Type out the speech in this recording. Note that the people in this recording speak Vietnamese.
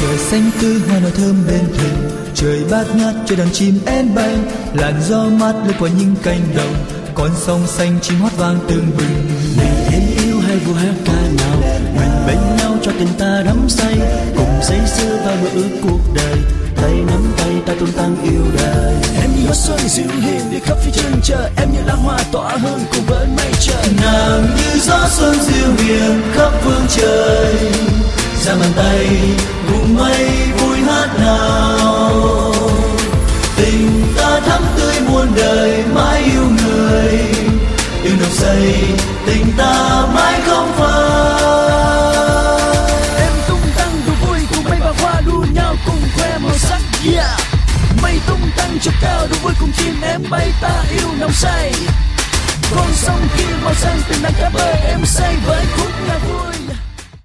Trời xanh tươi hoa nở thơm bên thềm, trời bát ngát cho đàn chim én bay, làn gió mát lướt qua những cánh đồng, con sông xanh chim hót vang tưng bừng. Này em yêu hay vui hát ca nào, mình bên nhau cho tình ta đắm say, cùng say sưa và mơ ước cuộc đời, tay nắm tay ta tung tăng yêu đời. Em như gió xuân dịu hiền đi khắp phía chân trời, em như lá hoa tỏa hương cùng với mây trời. Nàng như gió xuân dịu hiền khắp phương trời, ra bàn tay cùng mây vui hát nào. Tình ta thắm tươi muôn đời mãi yêu người, yêu nồng say tình ta mãi không phai. Em tung tăng đùa vui cùng mây và hoa đua nhau cùng khoe màu sắc. Yeah, mây tung tăng cho cao đùa vui cùng chim em bay ta yêu nồng say. Con sông kia màu xanh tình đang cá bơi em say với khúc nhạc vui.